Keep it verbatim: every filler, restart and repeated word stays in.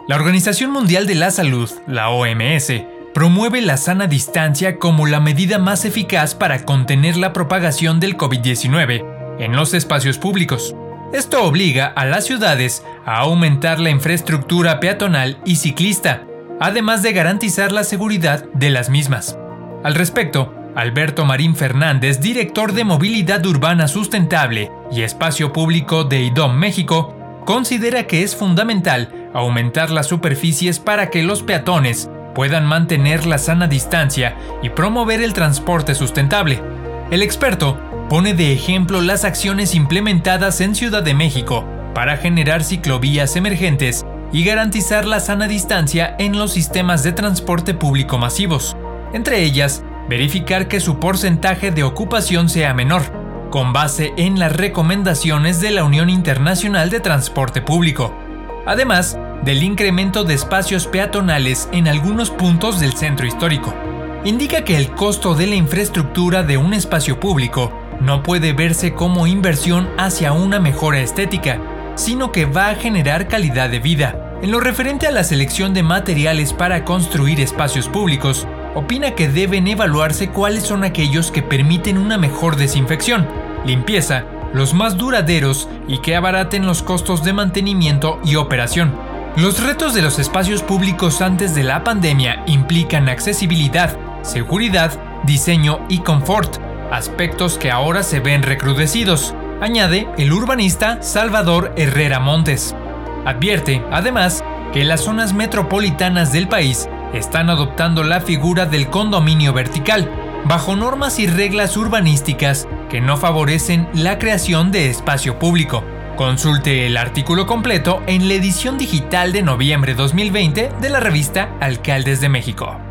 La Organización Mundial de la Salud, la O M S, promueve la sana distancia como la medida más eficaz para contener la propagación del COVID diecinueve en los espacios públicos. Esto obliga a las ciudades a aumentar la infraestructura peatonal y ciclista, además de garantizar la seguridad de las mismas. Al respecto, Alberto Marín Fernández, director de Movilidad Urbana Sustentable y Espacio Público de I D O M México, considera que es fundamental aumentar las superficies para que los peatones puedan mantener la sana distancia y promover el transporte sustentable. El experto pone de ejemplo las acciones implementadas en Ciudad de México para generar ciclovías emergentes y garantizar la sana distancia en los sistemas de transporte público masivos. Entre ellas, verificar que su porcentaje de ocupación sea menor, con base en las recomendaciones de la Unión Internacional de Transporte Público, además del incremento de espacios peatonales en algunos puntos del centro histórico. Indica que el costo de la infraestructura de un espacio público no puede verse como inversión hacia una mejora estética, sino que va a generar calidad de vida. En lo referente a la selección de materiales para construir espacios públicos, opina que deben evaluarse cuáles son aquellos que permiten una mejor desinfección, limpieza, los más duraderos y que abaraten los costos de mantenimiento y operación. Los retos de los espacios públicos antes de la pandemia implican accesibilidad, seguridad, diseño y confort, aspectos que ahora se ven recrudecidos, añade el urbanista Salvador Herrera Montes. Advierte, además, que las zonas metropolitanas del país están adoptando la figura del condominio vertical, bajo normas y reglas urbanísticas que no favorecen la creación de espacio público. Consulte el artículo completo en la edición digital de noviembre dos mil veinte de la revista Alcaldes de México.